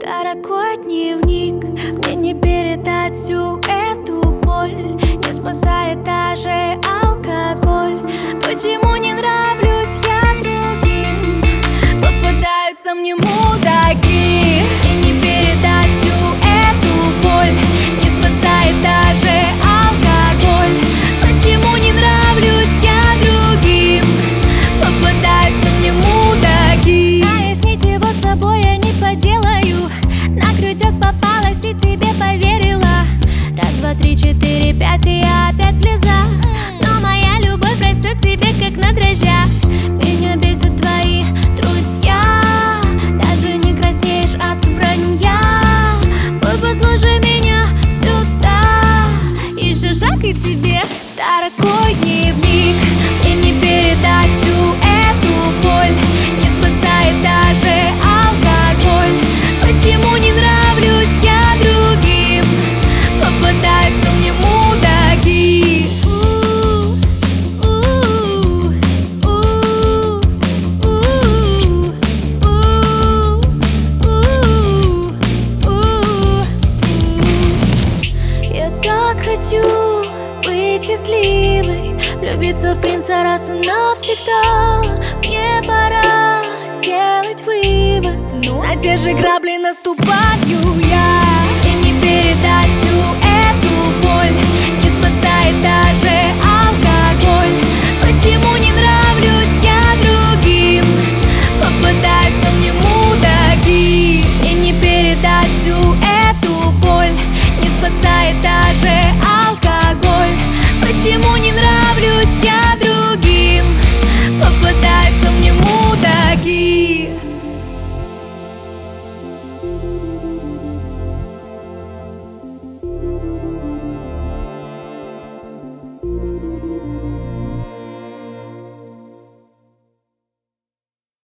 Дорогой дневник, мне не передать всю эту боль. Не спасает даже алкоголь. Почему не нравлюсь я другим? Попадаются мне мудаки. Мне не передать всю эту боль. Не спасает даже алкоголь. Почему не нравлюсь я другим? Попадаются мне мудаки. Знаешь, ничего с собой я не поделаю. На крючок попалась и тебе поверила. Раз, два, три, четыре, пять, и я опять слеза. Но моя любовь растет тебе как на дрожжах. Меня бесят твои друзья. Даже не краснеешь от вранья. Ой, послушай меня сюда. Еще шаг и тебе дорогой дневник. Мне не передать всю эту боль. Не спасает даже алкоголь. Почему не нравлюсь я другим? Попадаются мне мудаки. Я так хочу быть счастливой, влюбиться в принца раз и навсегда. Мне пора сделать вывод, на те же грабли наступаю я.